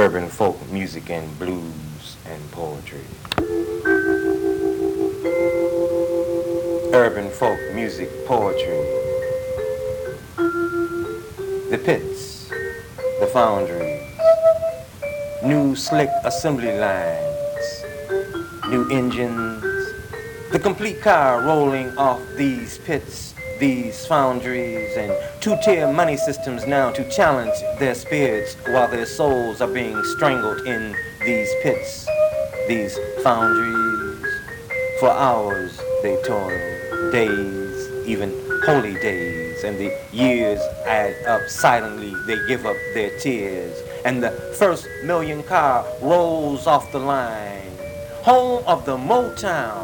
urban folk music and blues and poetry. Urban folk music, poetry. The pits, the foundries, new slick assembly lines, new engines, the complete car rolling off these pits, these foundries, and two-tier money systems now to challenge their spirits while their souls are being strangled in these pits, these foundries. For hours they toil, days, even holy days, and the years add up silently. They give up their tears, and the first million car rolls off the line. Home of the Motown,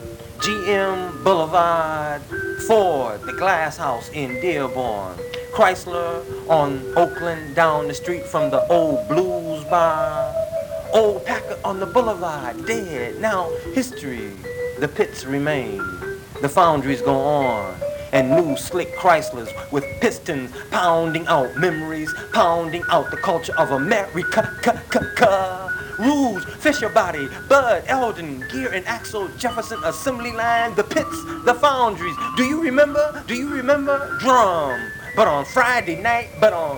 GM Boulevard, Ford, the Glass House in Dearborn, Chrysler on Oakland down the street from the old blues bar, old Packard on the boulevard, dead, now history. The pits remain, the foundries go on, and new slick Chryslers with pistons pounding out memories, pounding out the culture of America. Rouge, Fisher Body, Bud, Eldon, Gear and Axel, Jefferson Assembly Line, the pits, the foundries. Do you remember? Do you remember? Drum. But on Friday night,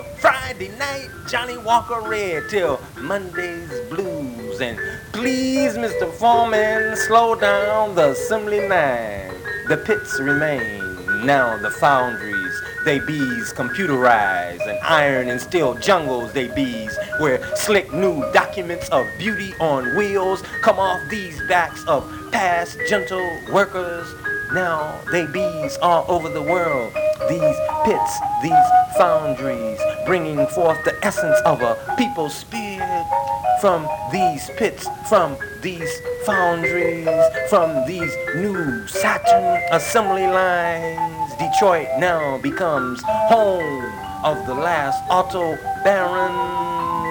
Johnny Walker Red till Monday's blues. And please, Mr. Foreman, slow down the assembly line. The pits remain, now the foundries. They bees computerized, and iron and steel jungles they bees, where slick new documents of beauty on wheels come off these backs of past gentle workers. Now they bees all over the world. These pits, these foundries, bringing forth the essence of a people's spirit. From these pits, from these foundries, from these new Saturn assembly lines, Detroit now becomes home of the last auto baron.